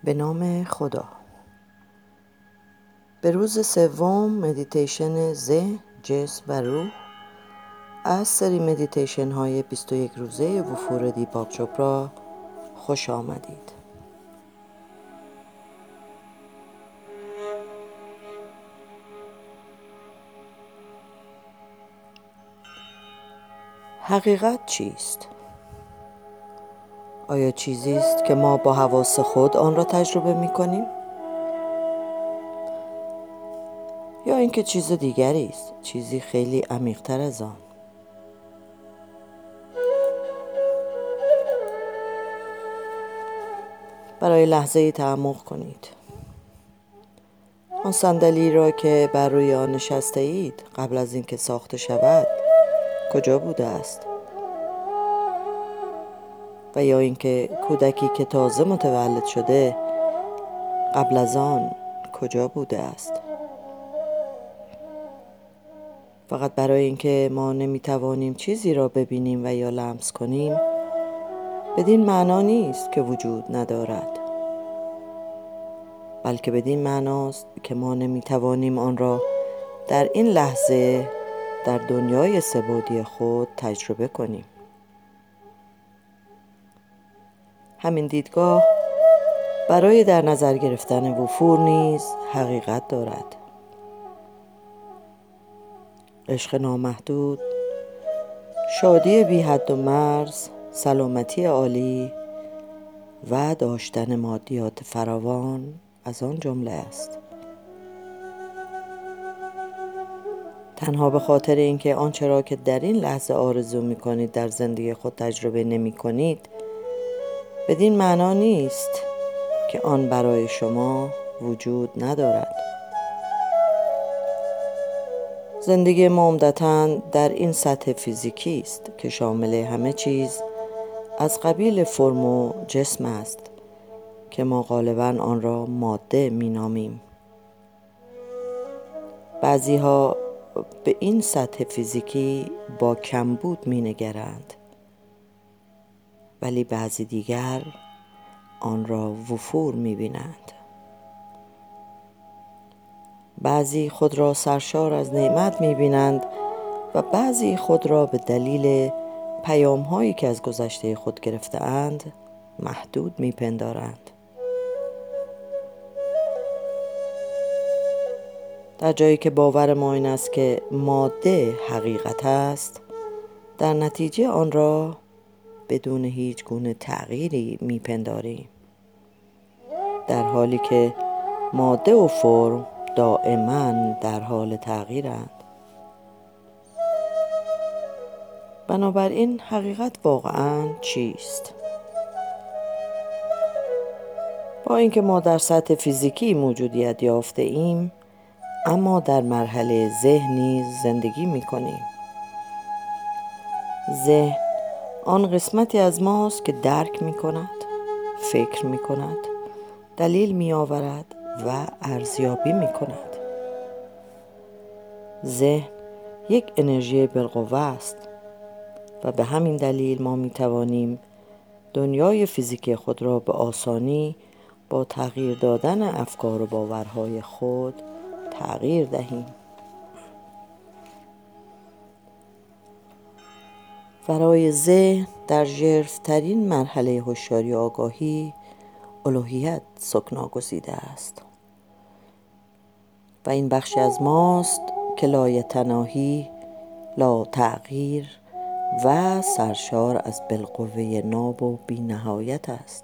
به نام خدا. به روز سوم مدیتیشن ذهن، جسم و روح از سری مدیتیشن های 21 روزه وفور دیپاک چوپرا خوش آمدید. حقیقت چیست؟ آیا چیزی است که ما با حواس خود آن را تجربه می کنیم؟ یا اینکه چیز دیگری است، چیزی خیلی عمیق‌تر از آن؟ برای لحظه‌ای تأمل کنید. آن صندلی را که بر روی آن نشسته اید قبل از اینکه ساخته شود کجا بوده است؟ و یا اینکه کودکی که تازه متولد شده قبل از آن کجا بوده است؟ فقط برای اینکه ما نمیتوانیم چیزی را ببینیم و یا لمس کنیم بدین معنا نیست که وجود ندارد، بلکه بدین معناست که ما نمیتوانیم آن را در این لحظه در دنیای سه‌بعدی خود تجربه کنیم. همین دیدگاه برای در نظر گرفتن وفور نیز حقیقت دارد. عشق نامحدود، شادی بی حد و مرز، سلامتی عالی و داشتن مادیات فراوان از آن جمله است. تنها به خاطر اینکه آنچه را که در این لحظه آرزو می کنید در زندگی خود تجربه نمی کنید بدین معنا نیست که آن برای شما وجود ندارد. زندگی ما عمدتاً در این سطح فیزیکی است که شامل همه چیز از قبیل فرم و جسم است که ما غالباً آن را ماده می نامیم. بعضی ها به این سطح فیزیکی با کمبود می نگرند، ولی بعضی دیگر آن را وفور می بینند. بعضی خود را سرشار از نعمت می بینند و بعضی خود را به دلیل پیام هایی که از گذشته خود گرفته اند محدود می پندارند. در جایی که باور ما این است که ماده حقیقت است، در نتیجه آن را بدون هیچ گونه تغییری میپنداریم، در حالی که ماده و فرم دائما در حال تغییرند. بنابراین حقیقت واقعاً چیست؟ با اینکه ما در سطح فیزیکی موجودیت یافته ایم، اما در مرحله ذهن نیز زندگی می کنیم. ذهن آن قسمتی از ماست که درک می کند، فکر می کند، دلیل می آورد و ارزیابی می کند. ذهن یک انرژی بالقوه است و به همین دلیل ما می توانیم دنیای فیزیکی خود را به آسانی با تغییر دادن افکار و باورهای خود تغییر دهیم. برای ذهن در ژرف‌ترین مرحله هوشیاری آگاهی الوهیت سکنا گزیده است و این بخشی از ماست که لایتناهی، لا تغییر و سرشار از بالقوه ناب و بی نهایت است.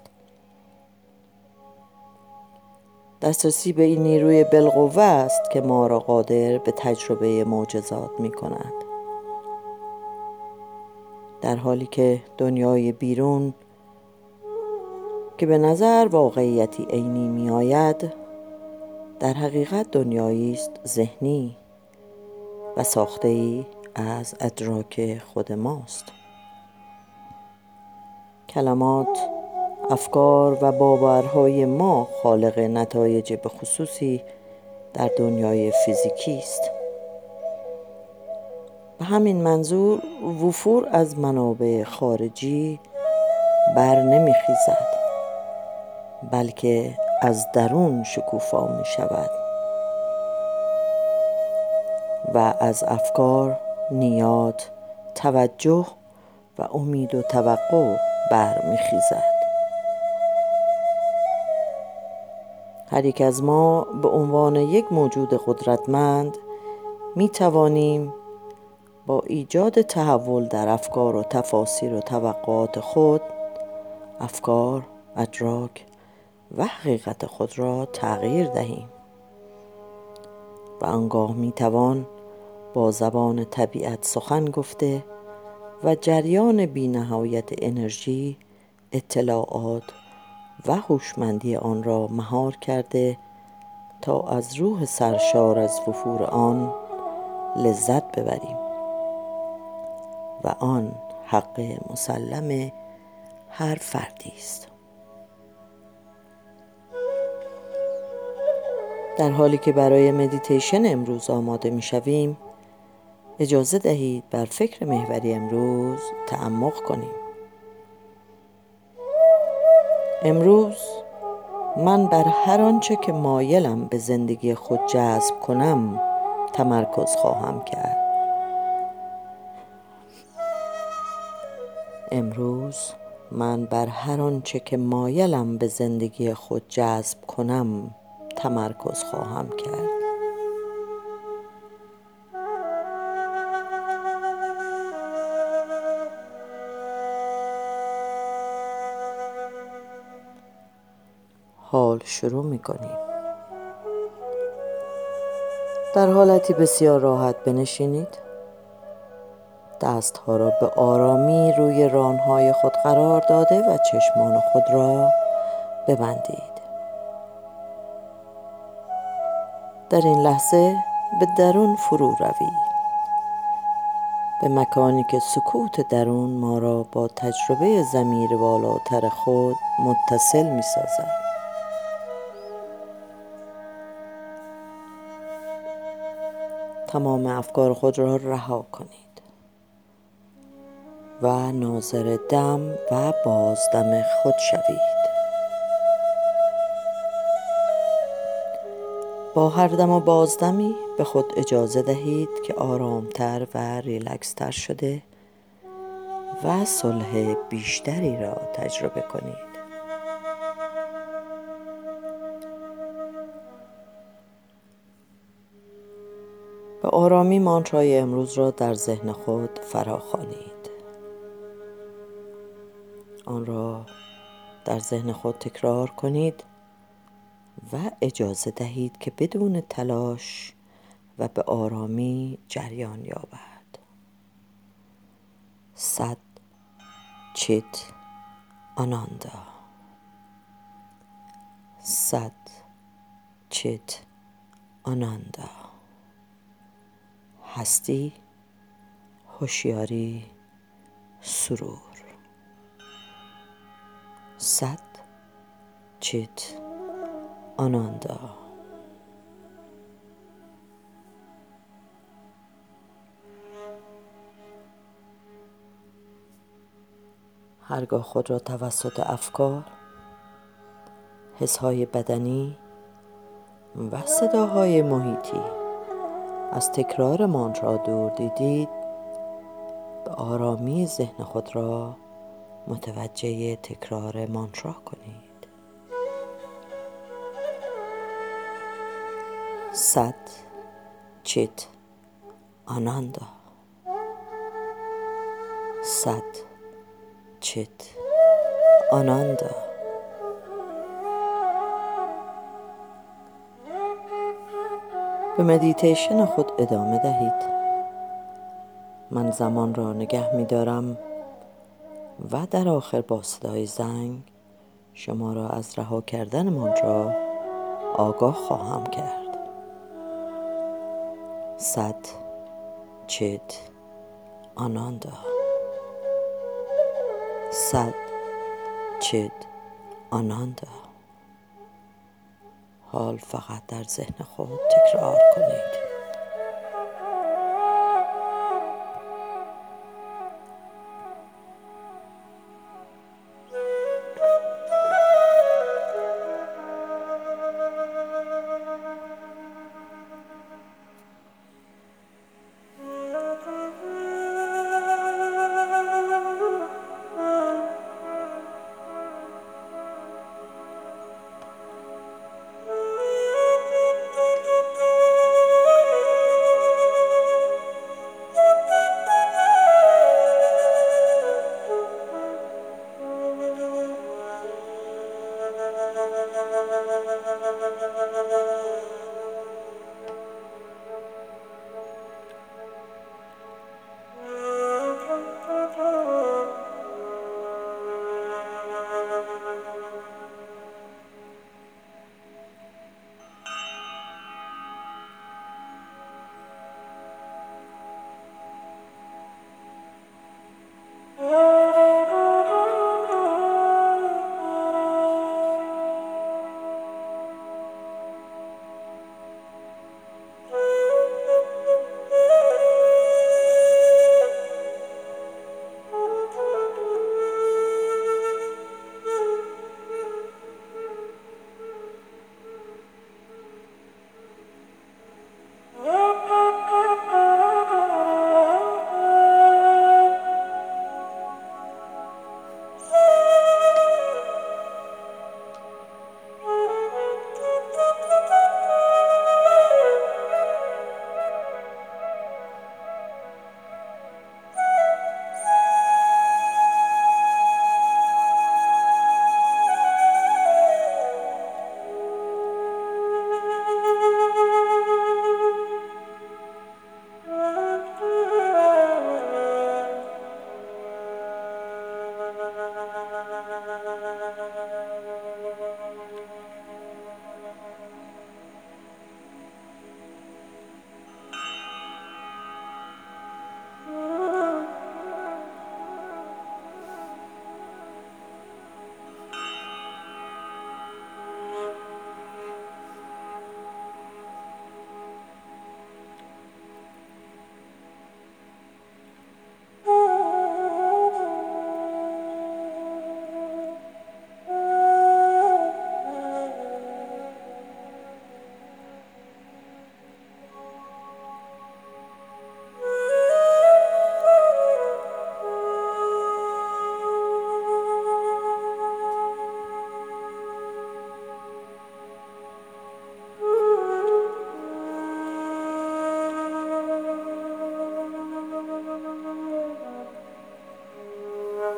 دسترسی به این نیروی بالقوه است که ما را قادر به تجربه معجزات می کند، در حالی که دنیای بیرون که به نظر واقعیتی عینی می آید در حقیقت دنیایی است ذهنی و ساخته‌ای از ادراک خود ماست. کلمات، افکار و باورهای ما خالق نتایج به خصوصی در دنیای فیزیکی است. به همین منظور وفور از منابع خارجی بر نمیخیزد، بلکه از درون شکوفا می شود و از افکار، نیات، توجه و امید و توقع برمیخیزد. هر یک از ما به عنوان یک موجود قدرتمند می توانیم با ایجاد تحول در افکار و تفاسیر و توقعات خود، افکار، ادراک و حقیقت خود را تغییر دهیم و آنگاه می توان با زبان طبیعت سخن گفته و جریان بی‌نهایت انرژی، اطلاعات و هوشمندی آن را مهار کرده تا از روح سرشار از وفور آن لذت ببریم و آن حق مسلم هر فردی است. در حالی که برای مدیتیشن امروز آماده می شویم، اجازه دهید بر فکر محوری امروز تعمق کنیم. امروز من بر هر آنچه که مایلم به زندگی خود جذب کنم تمرکز خواهم کرد. امروز من بر هر آنچه که مایلم به زندگی خود جذب کنم تمرکز خواهم کرد. حال شروع می کنیم. در حالتی بسیار راحت بنشینید. دستها را به آرامی روی رانهای خود قرار داده و چشمان خود را ببندید. در این لحظه به درون فرو روید. به مکانی که سکوت درون ما را با تجربه ضمیر والاتر خود متصل می سازد. تمام افکار خود را رها کنید و ناظر دم و بازدم خود شوید. با هر دم و بازدمی به خود اجازه دهید که آرامتر و ریلکس تر شده و صلح بیشتری را تجربه کنید. به آرامی مانترای امروز را در ذهن خود فراخوانید. آن را در ذهن خود تکرار کنید و اجازه دهید که بدون تلاش و به آرامی جریان یابد. سات چیت آناندا. سات چیت آناندا. هستی، هوشیاری، سرور. سات چیت آناندا. هرگاه خود را توسط افکار، حسهای بدنی و صداهای محیطی از تکرار مانترا دور دیدید، به آرامی ذهن خود را متوجه تکرار مانترا کنید. سات چیت آناندا. سات چیت آناندا. به مدیتیشن خود ادامه دهید. من زمان را نگه می دارم و در آخر با صدای زنگ شما را از رها کردن مانترا آگاه خواهم کرد. سات چیت آناندا. سات چیت آناندا. حال فقط در ذهن خود تکرار کنید.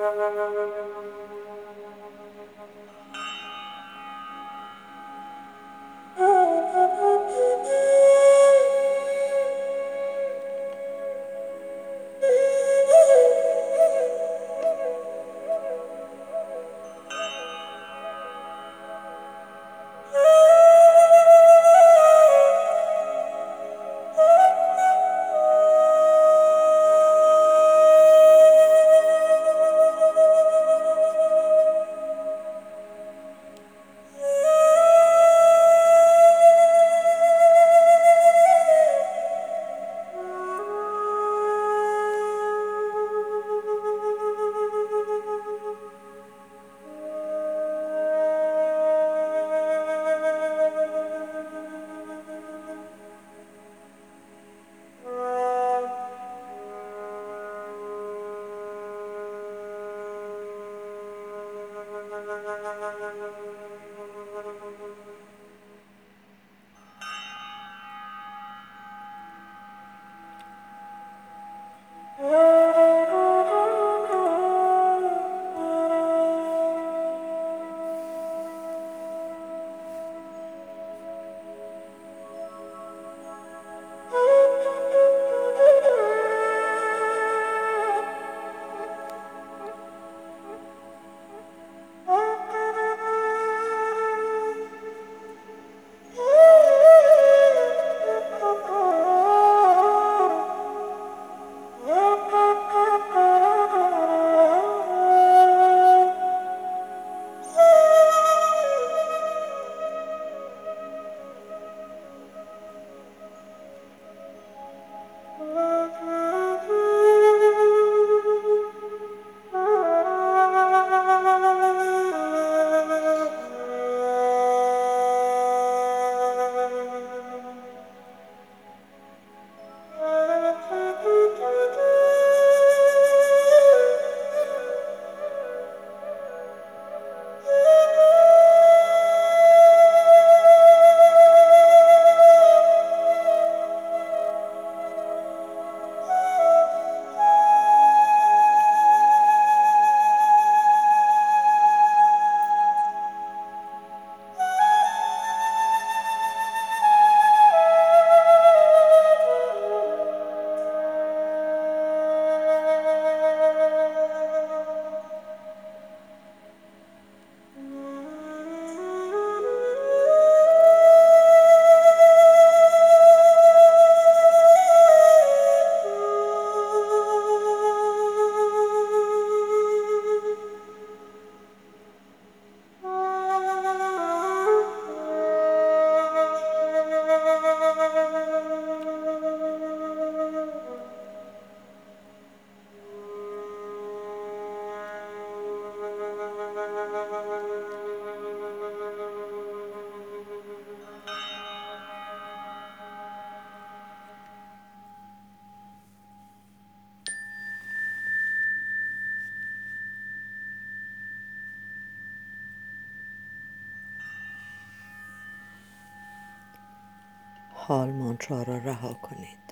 حال مانترا را رها کنید.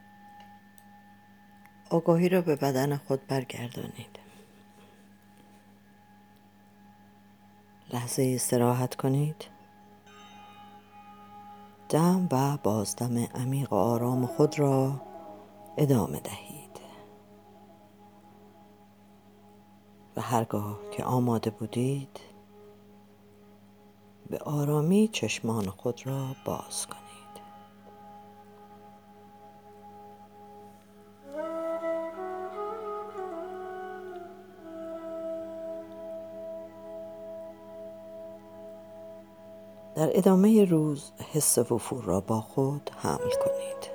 آگاهی را به بدن خود برگردانید. لحظه استراحت کنید. دم و بازدم عمیق و آرام خود را ادامه دهید. و هرگاه که آماده بودید به آرامی چشمان خود را باز کنید. در ادامه روز حس وفور را با خود حمل کنید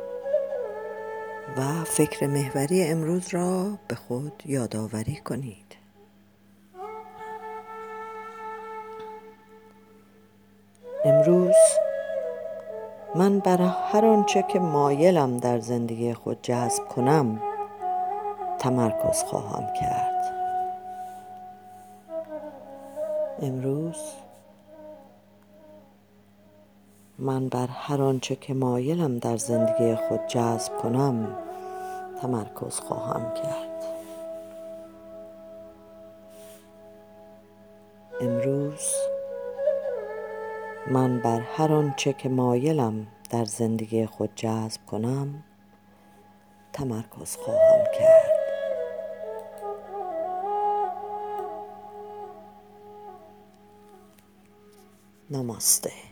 و فکر محوری امروز را به خود یادآوری کنید. امروز من بر هر آنچه که مایلم در زندگی خود جذب کنم تمرکز خواهم کرد. امروز من بر هر آنچه که مایلم در زندگی خود جذب کنم تمرکز خواهم کرد. من بر هر آنچه که مایلم در زندگی خود جذب کنم تمرکز خواهم کرد. نماسته.